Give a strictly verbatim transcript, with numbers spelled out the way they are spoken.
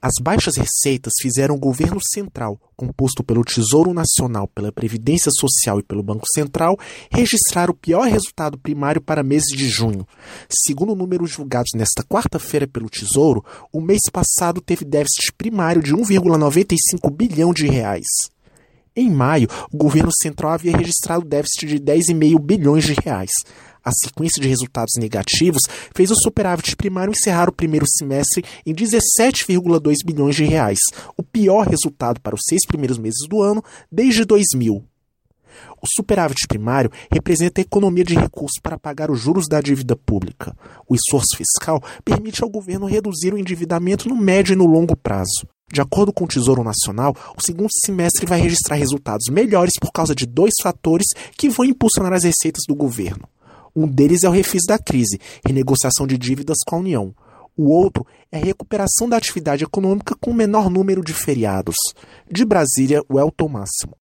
As baixas receitas fizeram o governo central, composto pelo Tesouro Nacional, pela Previdência Social e pelo Banco Central, registrar o pior resultado primário para meses de junho. Segundo números divulgados nesta quarta-feira pelo Tesouro, o mês passado teve déficit primário de um vírgula noventa e cinco bilhão de reais. Em maio, o governo central havia registrado déficit de dez vírgula cinco bilhões de reais. A sequência de resultados negativos fez o superávit primário encerrar o primeiro semestre em dezessete vírgula dois bilhões de reais, o pior resultado para os seis primeiros meses do ano desde dois mil. O superávit primário representa a economia de recursos para pagar os juros da dívida pública. O esforço fiscal permite ao governo reduzir o endividamento no médio e no longo prazo. De acordo com o Tesouro Nacional, o segundo semestre vai registrar resultados melhores por causa de dois fatores que vão impulsionar as receitas do governo. Um deles é o refis da crise, renegociação de dívidas com a União. O outro é a recuperação da atividade econômica com o menor número de feriados. De Brasília, o Elton Máximo.